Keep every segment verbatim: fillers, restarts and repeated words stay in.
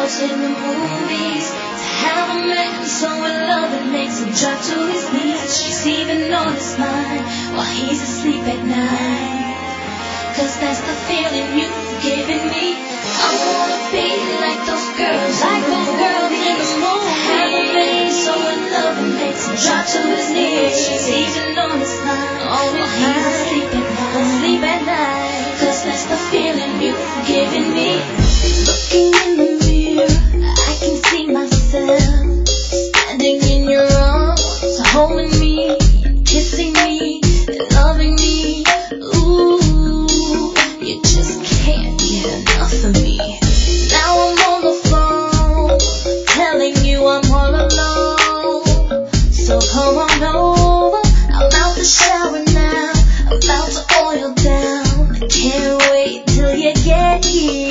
girls in the movies, to have a man so in love it makes him drop to his knees. She's even on his mind while he's asleep at night, 'cause that's the feeling you've given me. I wanna be like those girls, like those girls in the movies, to have a man so in love it makes him drop to his knees. She's even on his mind while he's asleep at night, asleep at night, 'cause that's the feeling you've given me. Looking in the mirror, I can see myself standing in your arms, holding me, kissing me, loving me. Ooh, you just can't get enough of me. Now I'm on the phone, telling you I'm all alone. So come on over, I'm out the shower now, I'm about to oil down. I can't wait till you get here.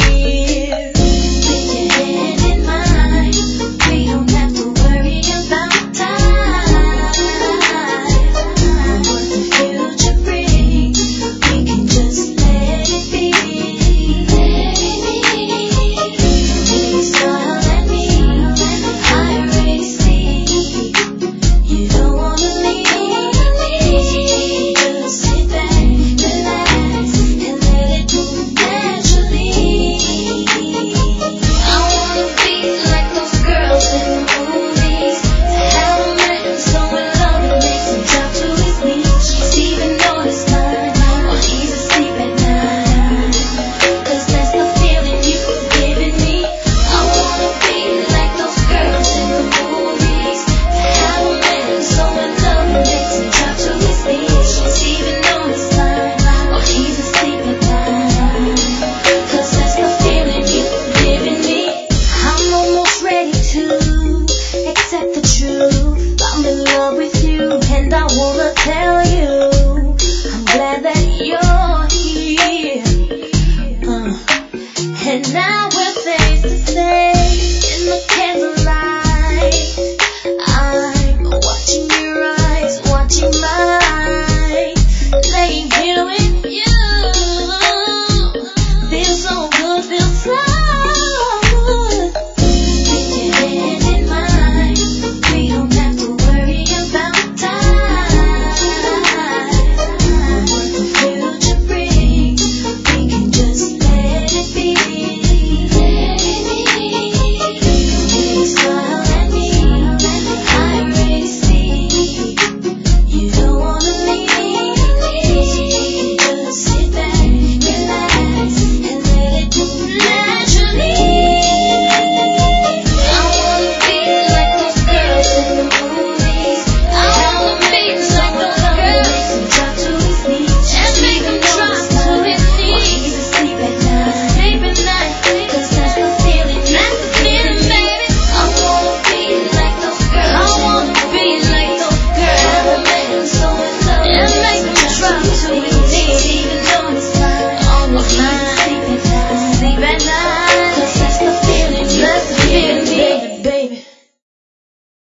And now